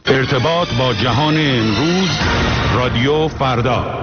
ارتباط با جهان امروز، رادیو فردا.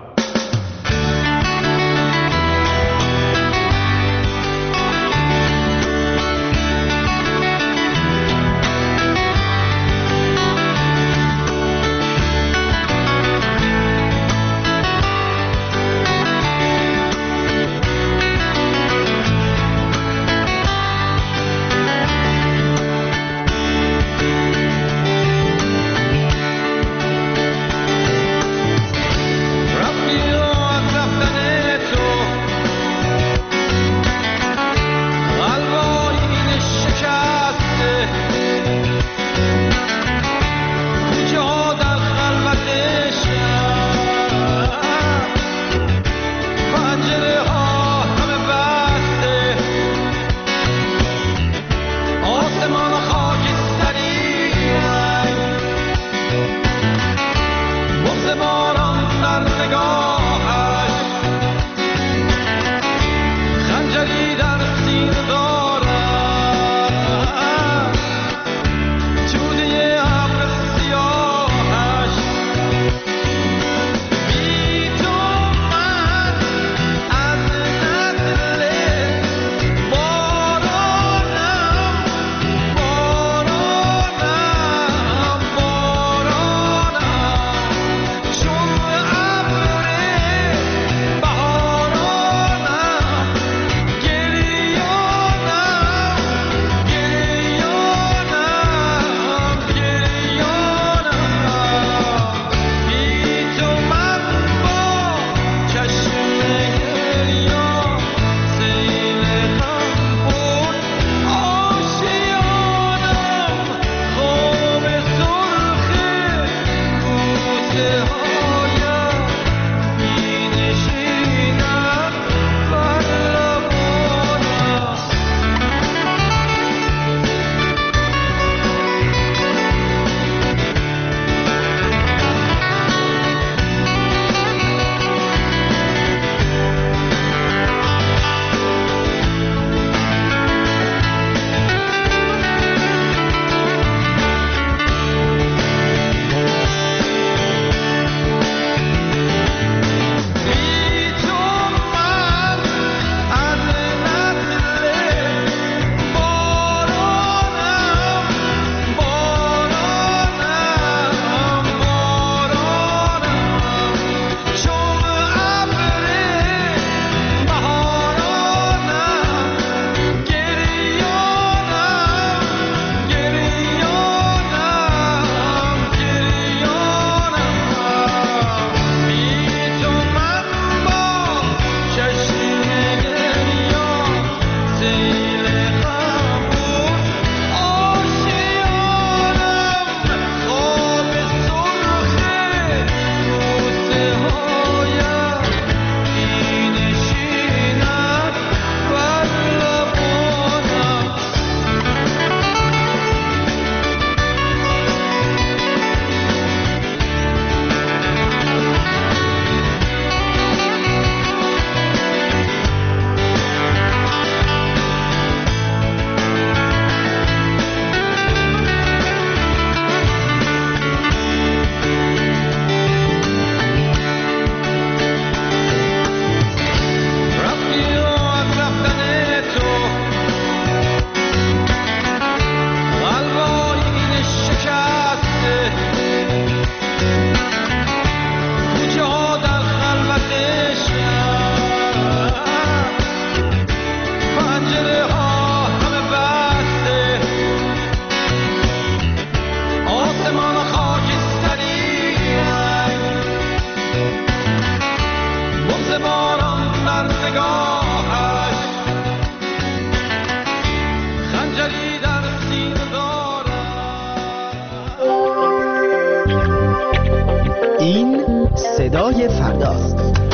صدای فرداست.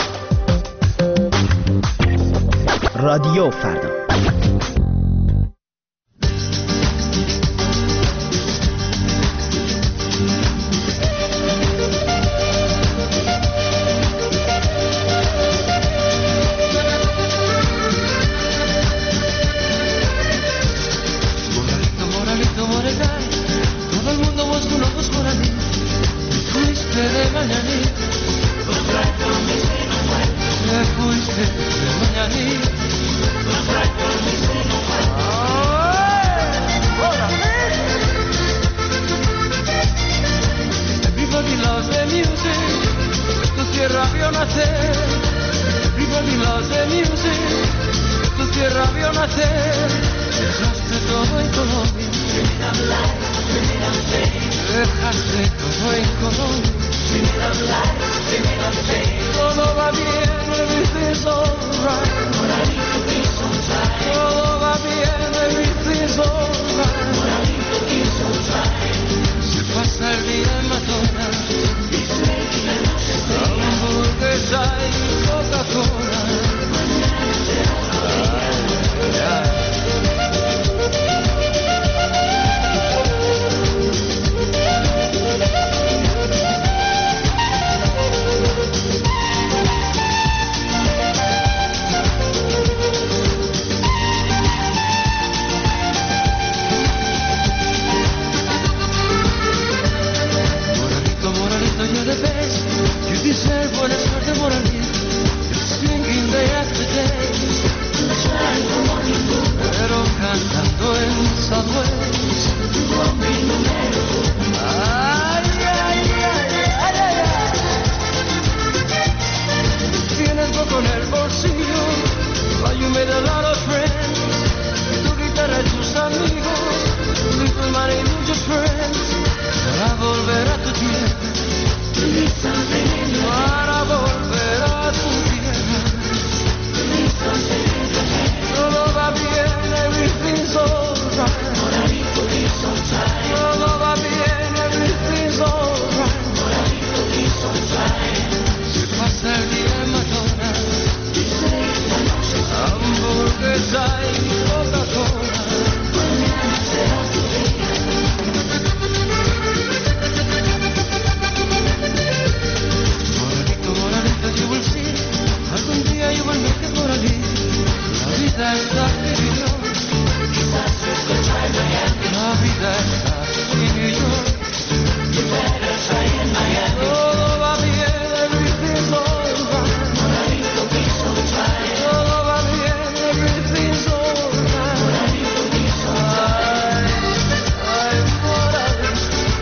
رادیو فردا. Moralito, dai, todo el mundo busca un te, vivo di lose music, tu tierra vio nacer, dejaste todo en Colombia, dejaste todo en Colombia, todo va bien, everything's alright, todo va bien, everything's alright, se pasa el día en McDonald's, hamburguesa y Coca-Cola. Moralito, you're the best. You deserve buena suerte, moralito. You're singing day after day. Pero cantando en Southwest. Ay, ay, ay, ay, ay, ay. Tienes poco en el bolsillo. But you made a lot of friends. Tu guitarra y tus amigos. Little money, muchos friends. Para volver a tu tierra. Para volver a tu tierra. Todo va bien, everything's alright. Todo va bien, everything's alright. Se pasa el día en McDonald's, hamburguesa y Coca-Cola. You will see, algún día you will make it moralito. La vida está en New York. La vida está en New York. Todo va bien, everything's alright. Todo va bien, everything's alright. Ay, moralito,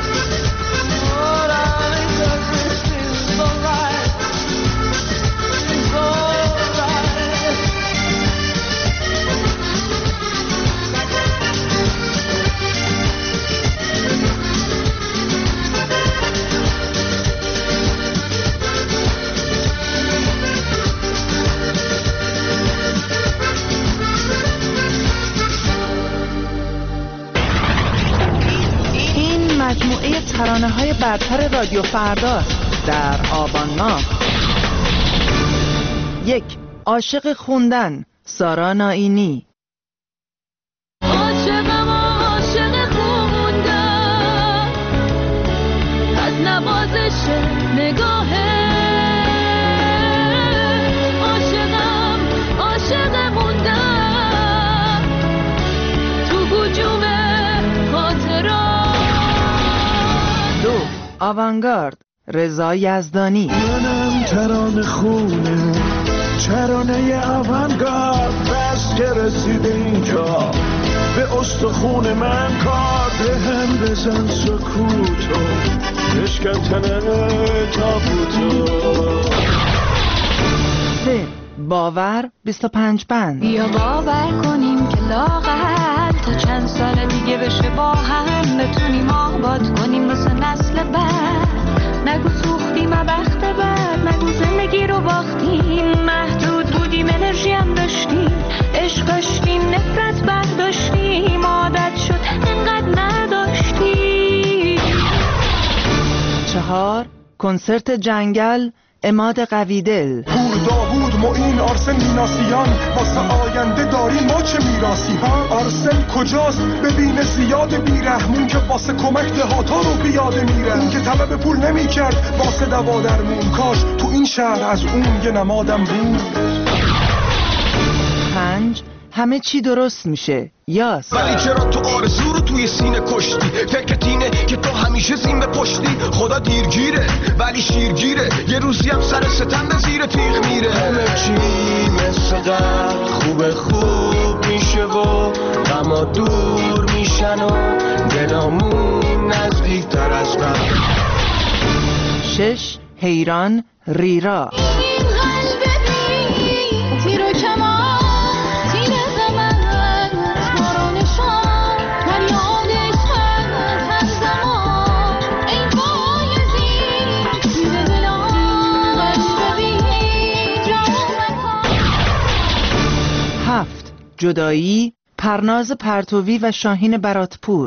everything's alright. این مجموعه ترانه‌های برتر رادیو فردا در آبان ماه. 1. عاشق خوندن، سارا نائینی. عاشقم عاشق خوندن، از نوازش نگاهه. عاشقم عاشق موندن، تو هجوم خاطرات. 2. آوانگارد، رضا یزدانی. منم ترانه خونه، ترانه آوانگارد، بس که رسیده اینجا به استخون من کار. به هم بزن سکوتو، بشکن تابوتو. 3. باور 25 بند. بیا باور کنیم که لااقل تا چند سال دیگه بشه با هم بتونیم آباد کنیم واسه نسل بعد. نگو سوختیم بخت بعد، نگو زندگی رو باختیم، محدود بودیم انرژی هم داشتیم، عشق داشتیم نفرت برداشتیم، عادت شد انقدر نداشتیم. 4. کنسرت جنگل، عماد قویدل. پور داوود معین آرسن میناسیان، واسه آینده داریم ما چه میراسی ها؟ آرسن کجاست؟ ببین زیاد بیرحمون که واسه کمک دهاتا رو بیاده میره. اون که طلب پول نمی کرد واسه دوا درمون، کاش تو این شهر از اون یه نمادم بود. 5. همه چی درست میشه، یاس. ولی چرا تو آرزو رو توی سینه کشتی؟ فکرت اینه که تو همیشه زین به پشتی. خدا دیرگیره ولی شیرگیره، یه روزی هم سر ستم به زیر تیغ میره. همه چی مثل قبل خوب میشه و غما دور میشن و دلامون نزدیکتر از قبل. 6. حیران، ریرا. جدایی، پرناز پرتوی و شاهین براتپور.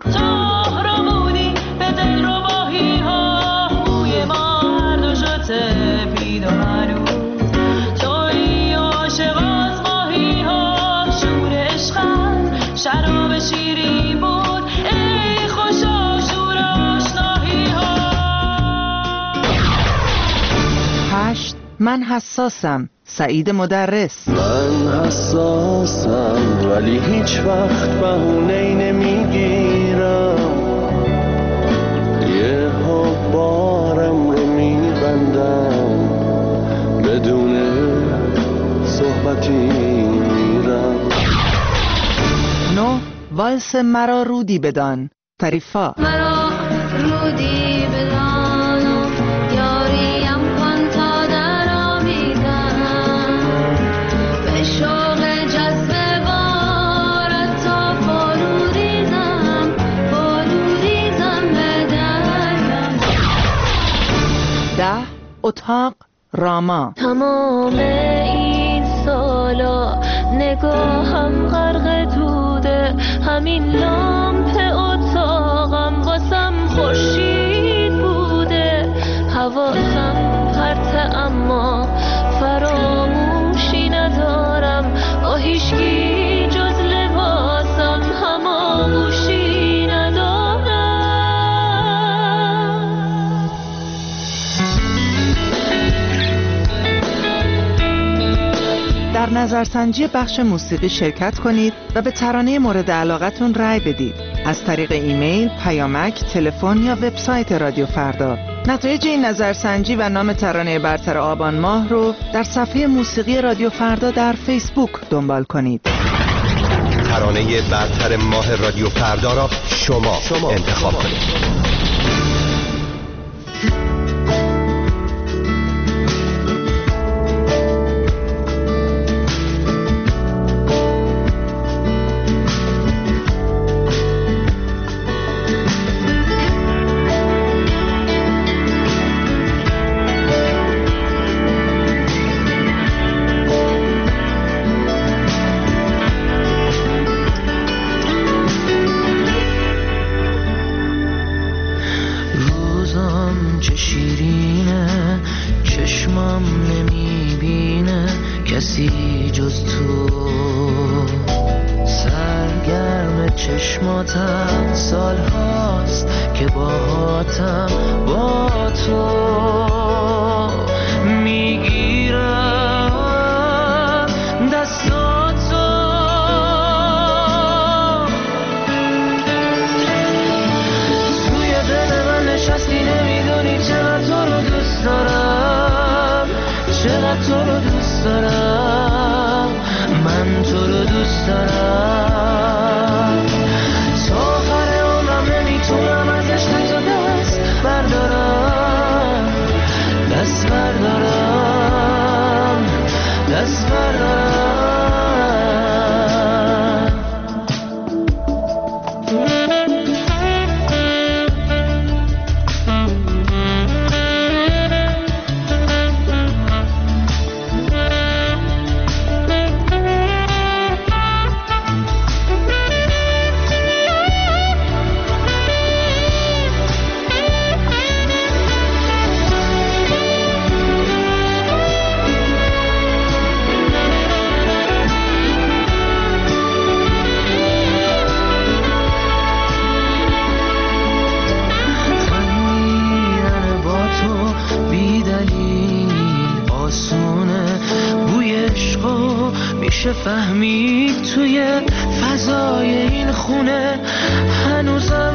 شراب شیرین بود ای خوشا شور آشنایی ها. 8. من حساسم، سعید مدرس. من حساسم ولی هیچ وقت بهونه‌ای نمیگیرم، یه بارم رو میبندم بدون صحبتی میرم. 9. والس مرا رودی بدان، طریفا. مرا رودی بدان و یاریم کن تا در آمیزم، به شوق جذب بارت تا فروریزم به درم. 10. اتاق راما. تمام این سالا نگاهم غرق توده، همین لامپ اتاقم واسم خورشید بوده، حواسم پرته اما فراموشی ندارم، با هیچکی جز لباسم هماغوشی ندارم. در نظرسنجی بخش موسیقی شرکت کنید و به ترانه مورد علاقتون رأی بدید از طریق ایمیل، پیامک، تلفن یا وبسایت رادیو فردا. نتایج این نظرسنجی و نام ترانه برتر آبان ماه رو در صفحه موسیقی رادیو فردا در فیسبوک دنبال کنید. ترانه برتر ماه رادیو فردا را شما انتخاب کنید. فهمید توی فضای این خونه هنوزم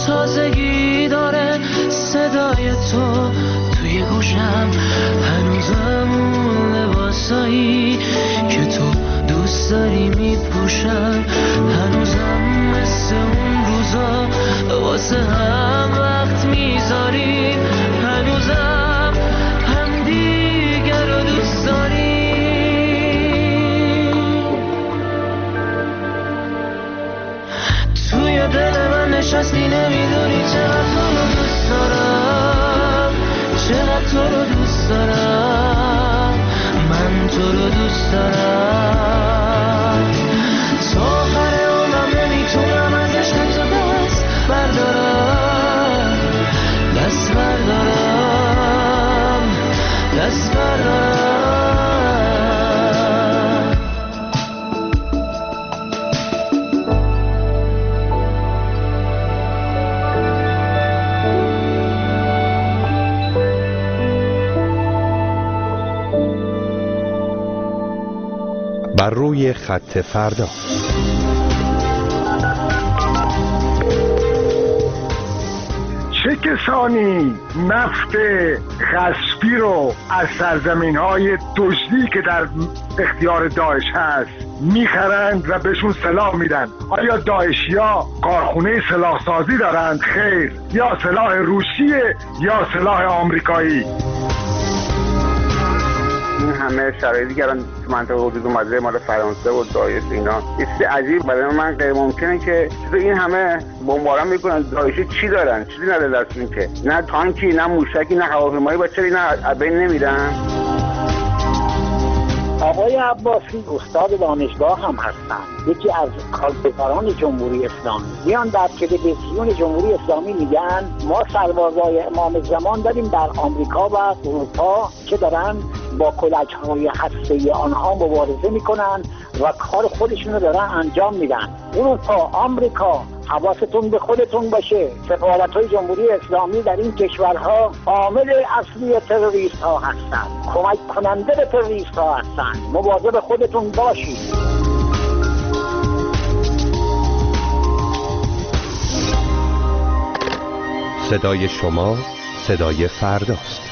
تازگی داره صدای تو توی گوشم، هنوزم اون لباسایی که تو دوست داری میپوشم، هنوزم مثل اون روزا واسه هم وقت میذاریم، هنوزم هم دیگر رو دوست داریم. توی دل من نشستی نمیدونی چقدر تو رو دوست دارم، چقدر تو رو دوست دارم، من تو رو دوست دارم. تو صدای خط فردا. چه کسانی نفت غصبی رو از سرزمین‌های دزدی که در اختیار داعش هست میخرند و بهشون سلاح میدن؟ آیا داعشیا کارخونه سلاحسازی دارند؟ خیر. یا سلاح روسیه یا سلاح آمریکایی. این همه شرایطی که الان تو منطقه حدود اومده مال فرانسه و داعش اینا چیز عجیب برای من غیر ممکنه که این همه بمباران میکنن. داعشی چی دارن؟ چیزی نداره دستشون که نه تانکی نه موشکی نه هواپیمایی چرا اینا از بین نمیرن؟ آقای عباسی استاد دانشگاه هم هستن، یکی از کارگزاران جمهوری اسلامی. میان در تلویزیون جمهوری اسلامی میگن ما سربازای امام زمان داریم در آمریکا و اروپا که دارن با کلچهای هسته‌ای آنها مبارزه میکنن و کار خودشون رو دارن انجام میدن. اروپا، آمریکا، حواستون به خودتون باشه. سفارت‌های جمهوری اسلامی در این کشورها عامل اصلی تروریست ها هستند، کمک کننده به تروریست ها هستند. مواظب خودتون باشید. صدای شما صدای فرداست.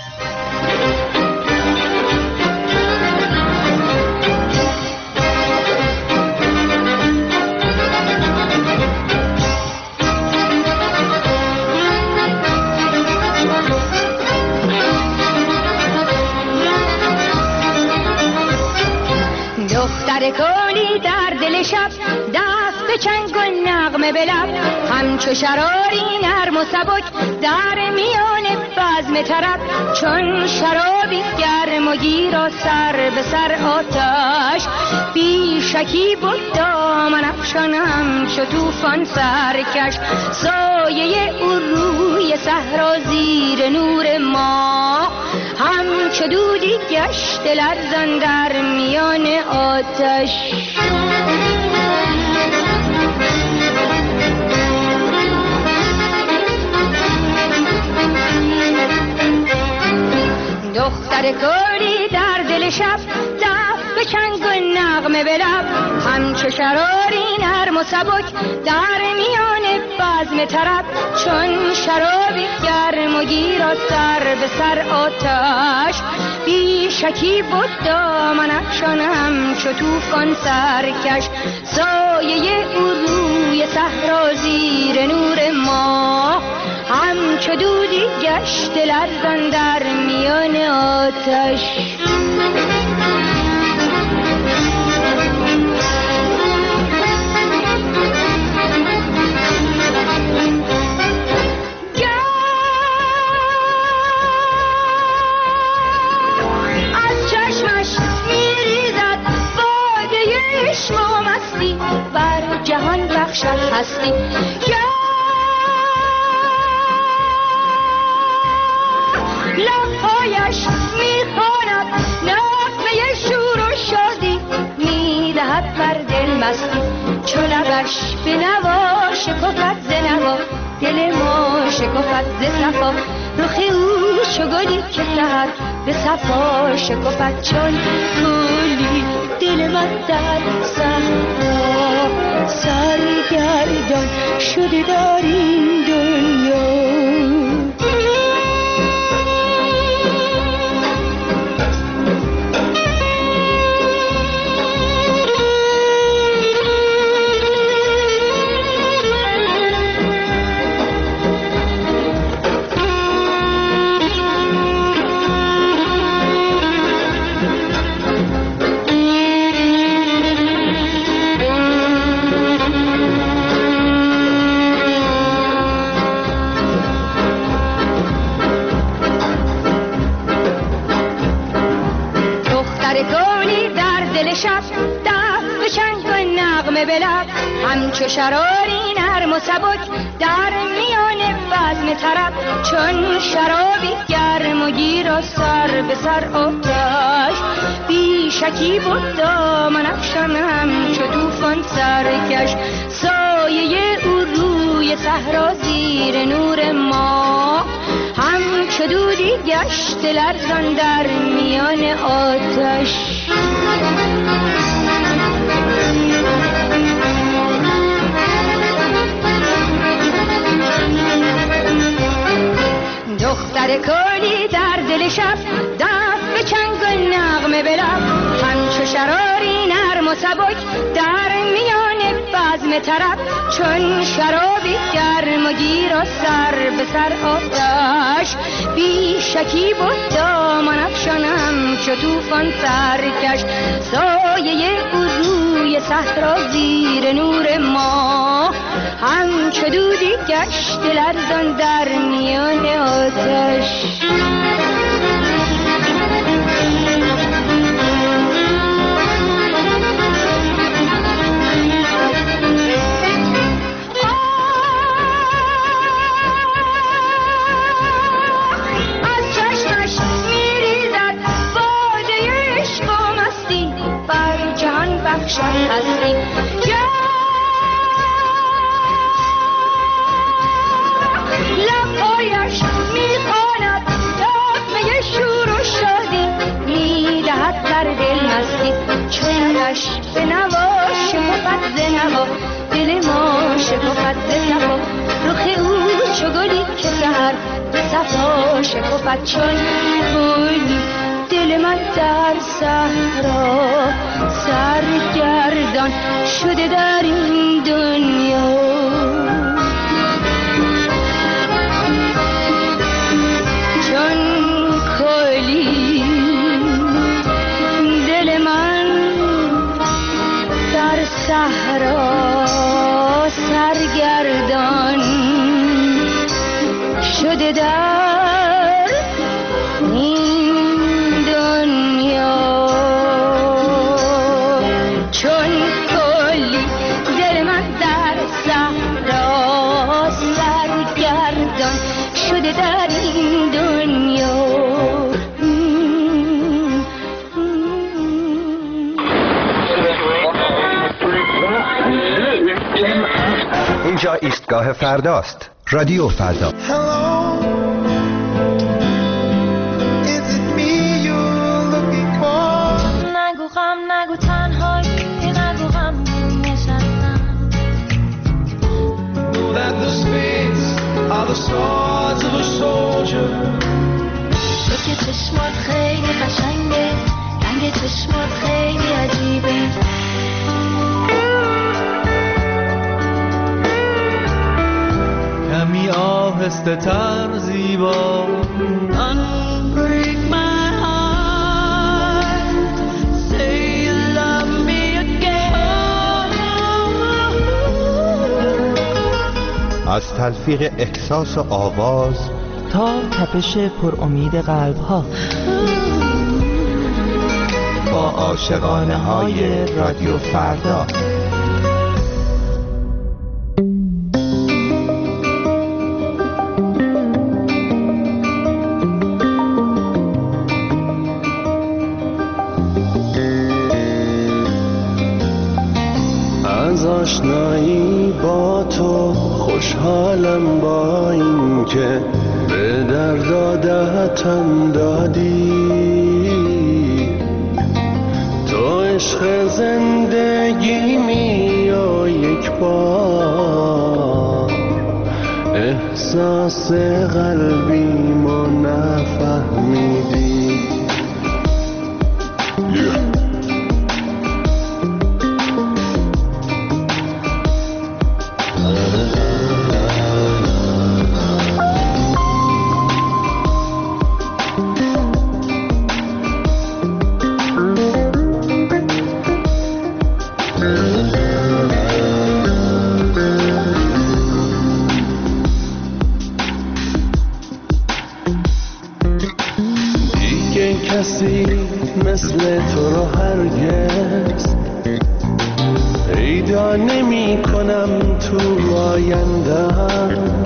دختر کولی در دل شب دست به چنگ و نغمه به لب، همچو شراری نرم و سبک در میان بزم طرب، چون شرابی گرم و گیر و سر به سر آتش، بی شکی بود دامن افشان همچو طوفان سرکش، سایه او روی صحرا زیر نور ماه، همچو دودی گشت لرزان در میان آتش. دختر کولی در دل شب دست به چنگ و نغمه به لب، همچو شراری نرم و سبک در میان بزم طرب، چون شرابی گرم و گیر و سر به سر آتش، بی شکی بود دامن افشان همچو طوفان سرکش، سایه او روی صحرا زیر نور ماه، همچو دودی گشت لرزان در میان آتش. از چشمش میریزد باده عشق و مستی، بر جهان بخشد هستی. لبهایش میخواند نغمه شور و شادی، میدهد بر دل مستی، چو لبش به نوا شکفت ز نوا، دل ما شکفت ز صفا، رخ او چو گلی که سحر به صفا شکفت، چون گلی دل من در صحرا سرگردان شده در این دنیا. همچو شراری نرم و سبک در میان بزم طرب، چون شرابی گرم و گیر و سر به سر آتش، بی شکی بود دامن افشان همچو طوفان سرکش، سایه او روی صحرا زیر نور ماه، همچو دودی گشت لرزان در میان آتش. سر کلی در دل شب دست به چنگ و نغمه بلب همچو شراری نرم و سبک در میان بزم طرب چون شرابی گرم و گیر و سر به سر آتش بی شکی بود دامان افشانم چو توفان سرکش سایه وضوی صحرا زیر نور ما همچو دودی گشت لرزان در میان آتش بخشن هستی لبهایش میخواند دامه شور و شادی میدهد در دل مستی چونش به نوا شکفت ز نوا دل ما شکفت ز صفا رخ او چو گلی که سحر به صفا شکفت چون گلی دل من در صحرا سرگردان شده در این دنیا چون کلی دل من در صحرا سرگردان شده در این دنیا چون کلی دل من در صحرا سرگردان شده در این دنیا اینجا ایستگاه فرداست. رادیو فردا. نگو غم نگو تنهایی نگو غم نشستم Know that the spades are the swords of a soldier تو که چشمات خیلی قشنگه رنگ چشمات خیلی عجیبه کمی آهسته تر زیبا Unbreak my heart Say you love me again از تلفیق احساس و آواز تا تپش پر امید قلب ها با عاشقانه های رادیو فردا. از آشنایی با تو خوشحالم با این که به درد عادتم دادی تو عشق زندگیمی و یک بار احساس قلبیمو نفهمیدی کسی مثل تو رو هرگز پیدا نمی کنم تو آیندم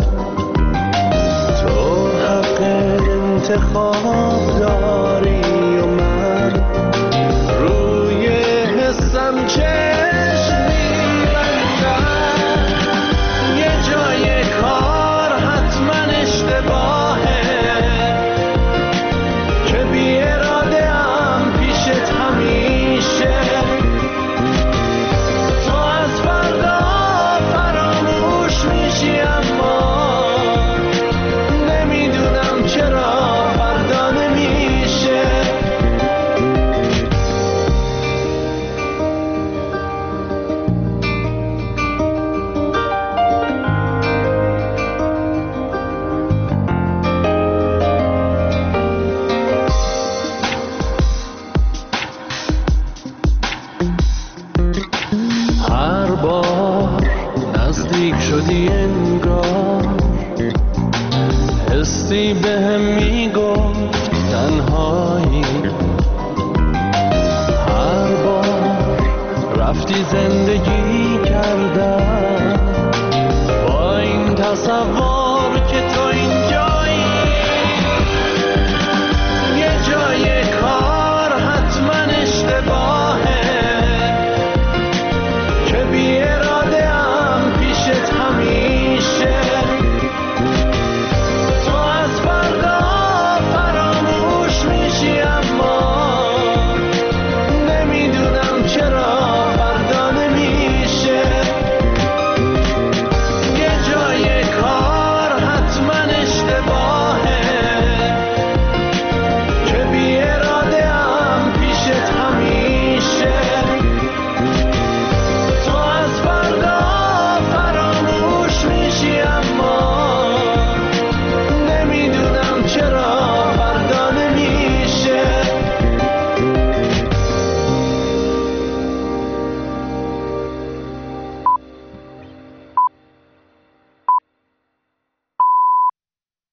تو حق انتخاب داری و من روی حسم چشم می‌بندم یه جای کار حتما اشتباهه که بی اراده هم پیشت همیشه تو از فردا فراموش میشی اما نمیدونم چرا حسی بهم میگفت تنهایی، هر بار رفتی زندگی کردم با این تصور که تو این